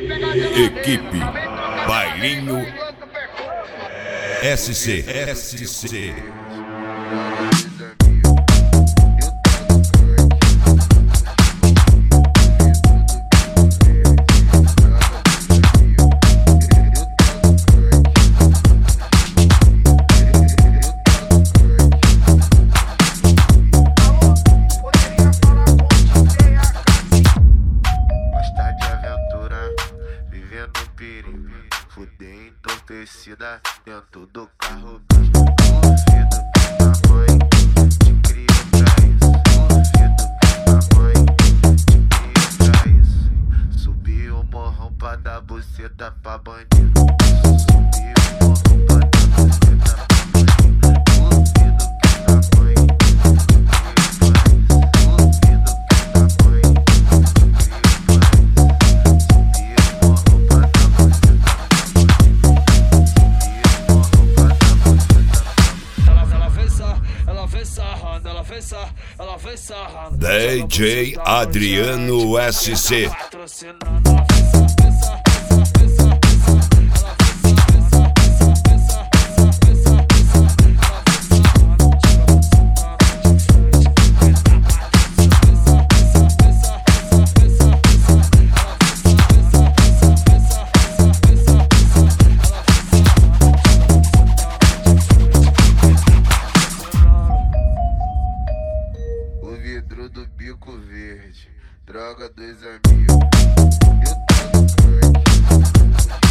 Equipe Bailinho SC. Fudei entorpecida dentro do carro. Duvido que a mãe te criou pra isso. Duvido que a mãe te criou pra isso. Subi o morrão pra dar buceta pra bandido. Subi o morrão pra dar buceta pra bandido. Duvido que a mãe te criou pra isso. Duvido que a mãe te criou pra isso. Subi o morrão pra dar buceta. Ela vem sarrando. DJ Adriano SC. Vidro do bico verde, droga dos amigos. Eu tô no crack.